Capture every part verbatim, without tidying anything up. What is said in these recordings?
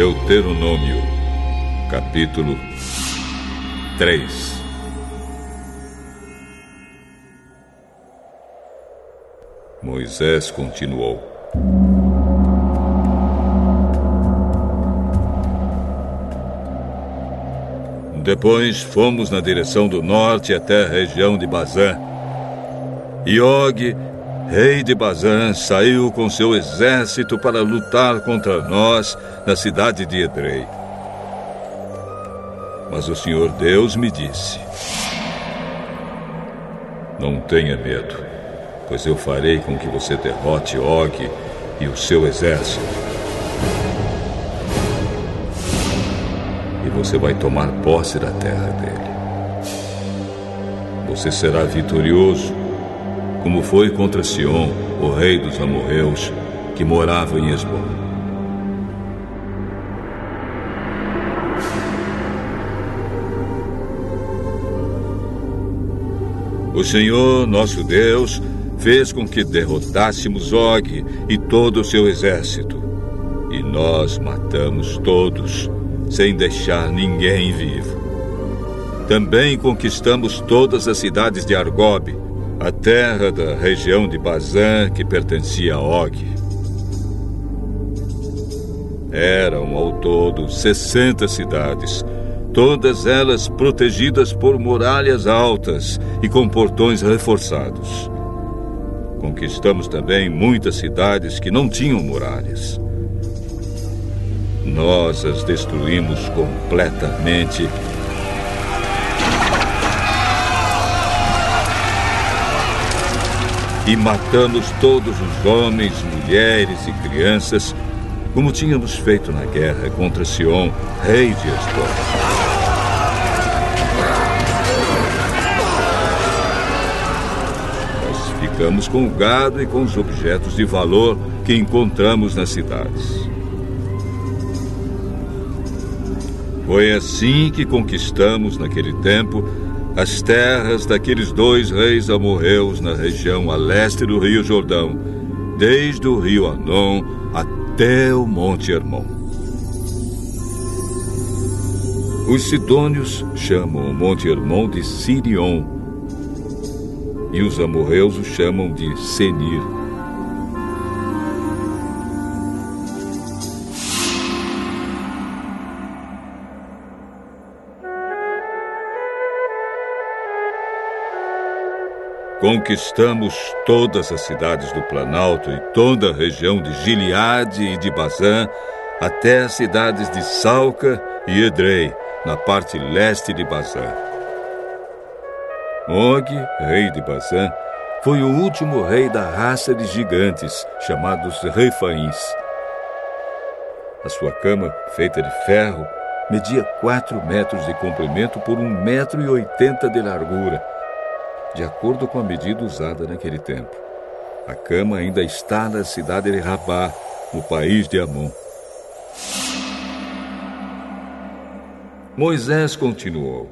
Deuteronômio, capítulo três. Moisés continuou: Depois fomos na direção do norte até a região de Bazã. E Og, rei de Bazã, saiu com seu exército para lutar contra nós na cidade de Edrei. Mas o Senhor Deus me disse: Não tenha medo, pois eu farei com que você derrote Og e o seu exército. E você vai tomar posse da terra dele. Você será vitorioso, como foi contra Sion, o rei dos amorreus, que morava em Hesbom. O Senhor, nosso Deus, fez com que derrotássemos Og e todo o seu exército. E nós matamos todos, sem deixar ninguém vivo. Também conquistamos todas as cidades de Argob, a terra da região de Bazã que pertencia a Og. Eram ao todo sessenta cidades, todas elas protegidas por muralhas altas e com portões reforçados. Conquistamos também muitas cidades que não tinham muralhas. Nós as destruímos completamente e matamos todos os homens, mulheres e crianças, como tínhamos feito na guerra contra Sion, rei de Hesbom. Nós ficamos com o gado e com os objetos de valor que encontramos nas cidades. Foi assim que conquistamos, naquele tempo, as terras daqueles dois reis amorreus na região a leste do rio Jordão, desde o rio Arnon até o Monte Hermon. Os sidônios chamam o Monte Hermon de Sirion, e os amorreus o chamam de Senir. Conquistamos todas as cidades do Planalto e toda a região de Gileade e de Bazã, até as cidades de Salca e Edrei, na parte leste de Bazã. Og, rei de Bazã, foi o último rei da raça de gigantes, chamados Refaíns. A sua cama, feita de ferro, media quatro metros de comprimento por um metro e oitenta de largura, de acordo com a medida usada naquele tempo. A cama ainda está na cidade de Rabá, no país de Amon. Moisés continuou: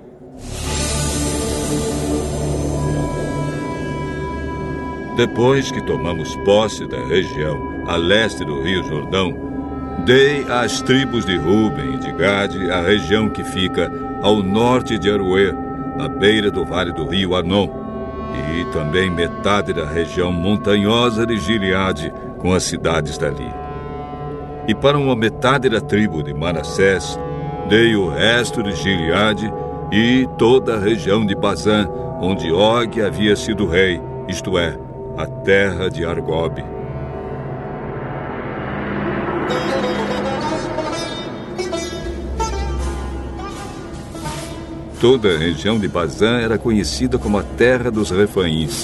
Depois que tomamos posse da região a leste do rio Jordão, dei às tribos de Ruben e de Gade a região que fica ao norte de Aroer, na beira do vale do rio Arnon, e também metade da região montanhosa de Gileade, com as cidades dali. E para uma metade da tribo de Manassés, dei o resto de Gileade e toda a região de Bazã, onde Og havia sido rei, isto é, a terra de Argob. Toda a região de Bazã era conhecida como a terra dos Refaíns.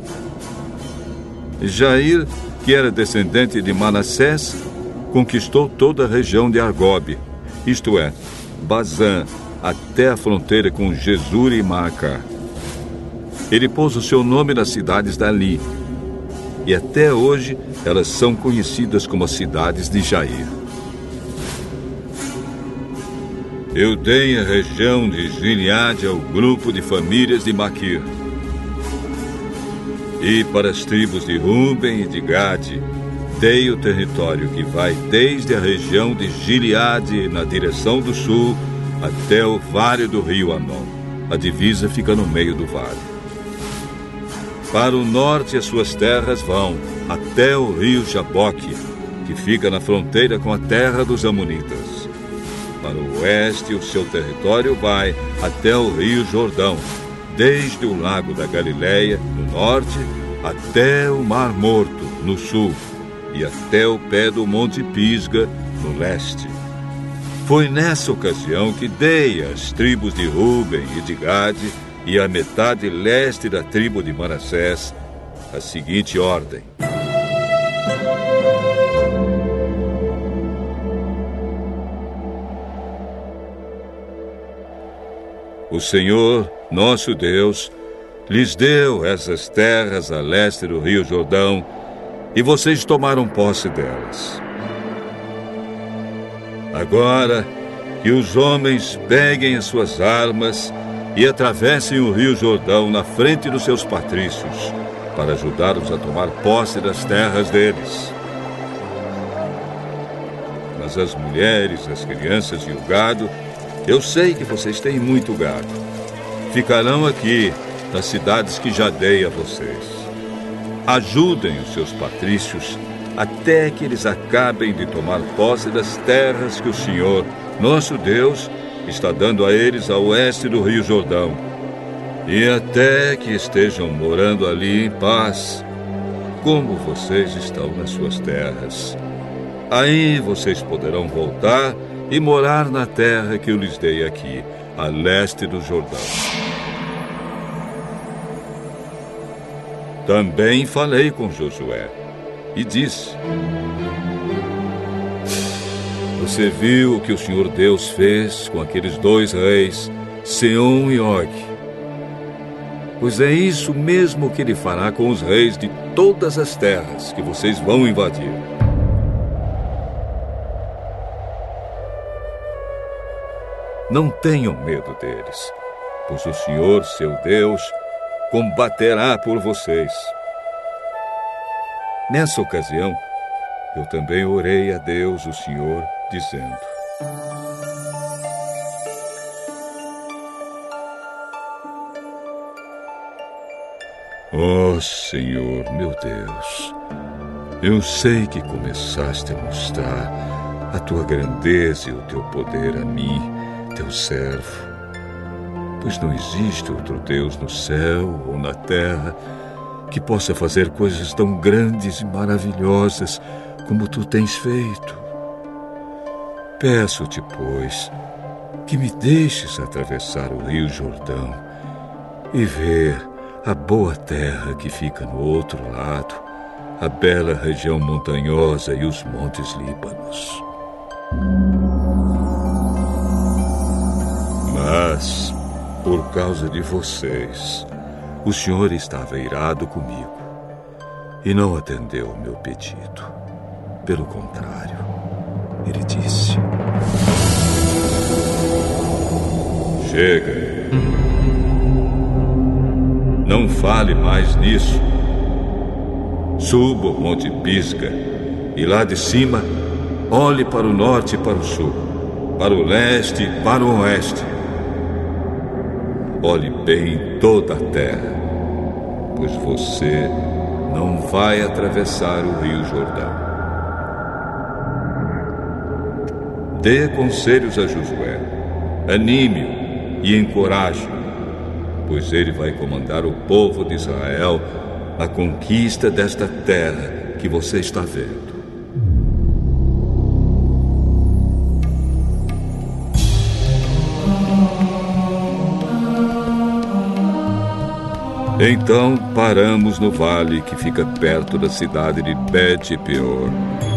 Jair, que era descendente de Manassés, conquistou toda a região de Argob, isto é, Bazã, até a fronteira com Jesur e Maacá. Ele pôs o seu nome nas cidades dali, e até hoje elas são conhecidas como as cidades de Jair. Eu dei a região de Gileade ao grupo de famílias de Maquir. E para as tribos de Ruben e de Gade, dei o território que vai desde a região de Gileade, na direção do sul, até o vale do rio Anon. A divisa fica no meio do vale. Para o norte, as suas terras vão até o rio Jaboque, que fica na fronteira com a terra dos Amonitas. Para o oeste, o seu território vai até o rio Jordão, desde o lago da Galileia, no norte, até o Mar Morto, no sul, e até o pé do Monte Pisga, no leste. Foi nessa ocasião que dei às tribos de Ruben e de Gade e à metade leste da tribo de Manassés a seguinte ordem: o Senhor, nosso Deus, lhes deu essas terras a leste do rio Jordão, e vocês tomaram posse delas. Agora, que os homens peguem as suas armas e atravessem o rio Jordão na frente dos seus patrícios, para ajudá-los a tomar posse das terras deles. Mas as mulheres, as crianças e o gado, eu sei que vocês têm muito gado, ficarão aqui nas cidades que já dei a vocês. Ajudem os seus patrícios até que eles acabem de tomar posse das terras que o Senhor, nosso Deus, está dando a eles a oeste do rio Jordão, e até que estejam morando ali em paz, como vocês estão nas suas terras. Aí vocês poderão voltar e morar na terra que eu lhes dei aqui, a leste do Jordão. Também falei com Josué e disse: você viu o que o Senhor Deus fez com aqueles dois reis, Seom e Og. Pois é isso mesmo que ele fará com os reis de todas as terras que vocês vão invadir. Não tenham medo deles, pois o Senhor, seu Deus, combaterá por vocês. Nessa ocasião, eu também orei a Deus, o Senhor, dizendo: ó oh, Senhor, meu Deus, eu sei que começaste a mostrar a tua grandeza e o teu poder a mim, teu servo, pois não existe outro Deus no céu ou na terra que possa fazer coisas tão grandes e maravilhosas como tu tens feito. Peço-te, pois, que me deixes atravessar o rio Jordão e ver a boa terra que fica no outro lado, a bela região montanhosa e os montes Líbanos. Mas, por causa de vocês, o Senhor estava irado comigo e não atendeu o meu pedido. Pelo contrário, ele disse: chega, não fale mais nisso. Suba o Monte Pisga e lá de cima olhe para o norte e para o sul, para o leste e para o oeste. Olhe bem toda a terra, pois você não vai atravessar o rio Jordão. Dê conselhos a Josué, anime-o e encoraje-o, pois ele vai comandar o povo de Israel na conquista desta terra que você está vendo. Então paramos no vale que fica perto da cidade de Bet-peor.